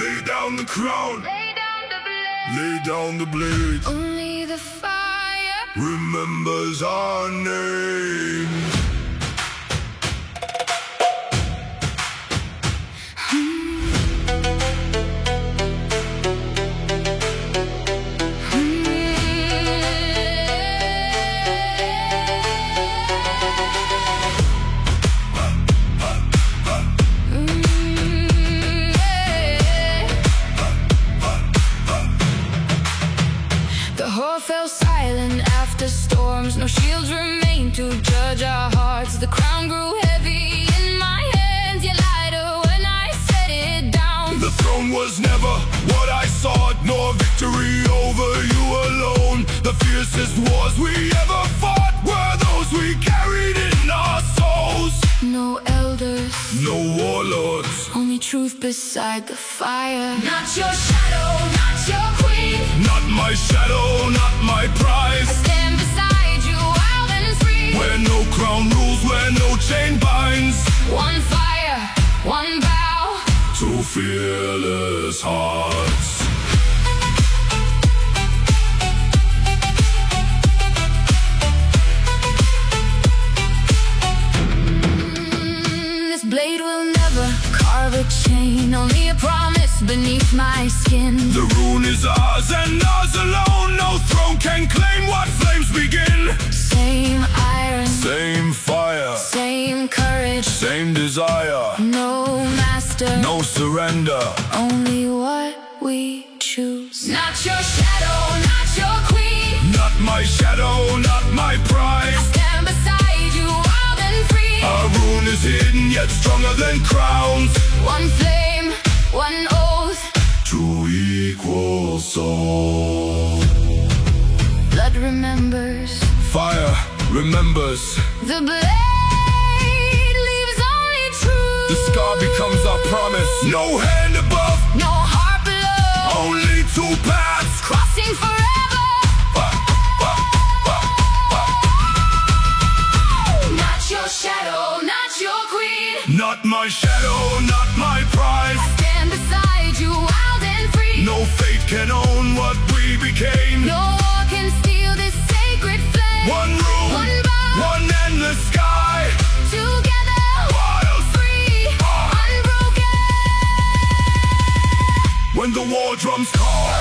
Lay down the crown, Lay down the blade. lay down the blade. Only the fire Remembers our name. The whole fell silent after storms. No shields remained to judge our hearts. The crown grew heavy in my hands, yet lighter when I set it down. The throne was never what I sought, nor victory over you alone. The fiercest wars we ever fought were those we carried in our souls. No elders, No warlords, only truth beside the fire. Not your shadow, not your queen. not my shadow, not my prize. Stand beside you, wild and free. Where no crown rules, where no chain binds. One fire, one vow. Two fearless hearts. This blade will never carve a chain. Only a promise beneath my skin. The rune is ours and ours alone. No throne can claim what flames begin. Same iron, Same fire, same courage. same desire. No master, No surrender. only what we choose. Not your shadow, not your queen. Not my shadow, not my prize. Stand beside you, wild and free. Our rune is hidden yet stronger than crowns. One flame, one oath. Two equal souls. Blood remembers. Fire remembers. The blade leaves only truth. The scar becomes our promise. No hand above, No heart below. only two paths. Crossing forever. Not your shadow, not your queen. Not my shadow, not my prize. Stand beside you, wild and free. No fate can own what we became. No war can steal this sacred flame. One room, one vow. one endless sky. Together, Wild, free, unbroken. when the war drums call.